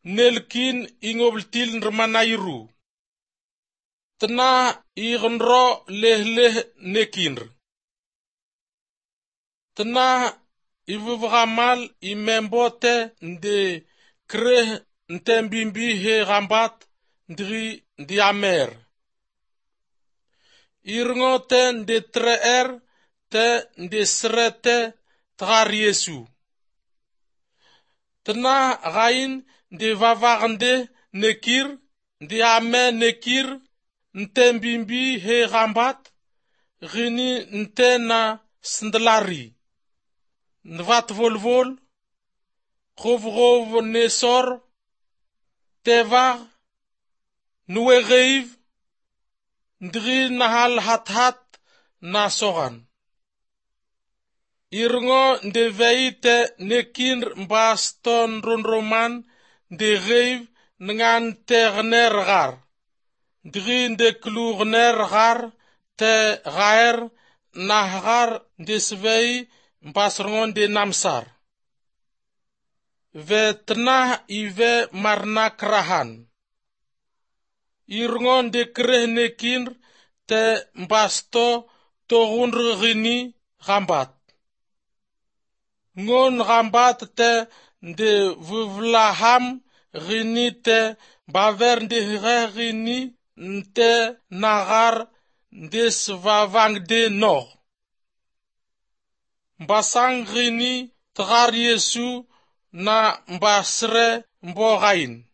nelkin ingobultil nrmanairu. Tna ignro lehleh nekinr. Tna ivuvgamal imembote nde kreh ntembimbi he gambat ndi amer. Irngote nde treer te nde srete tgar Yesu. Tna gain nde vavagande nekir ndi ame nekir ntembimbi he gambat gini nte na sndlari. Nvat volvol, gov nesor, tevar, nuegeiv, ndri nahal hat na sogan. Irngo nde veite nekinr mbaston ronroman nde geiv ngan tegner gar. Ndri nde klugner gar te gaer nahgar nde svei mbasrongon de namsar. Ve tnah ive marna krahan. Irngon de krehnekin te mbasto togunrgini gambat. Ngon gambat te de vuvlaham gini te baver de gini nte nagar de svavang de no. Mbasang gini tgar Yesu na mbasre mbogain.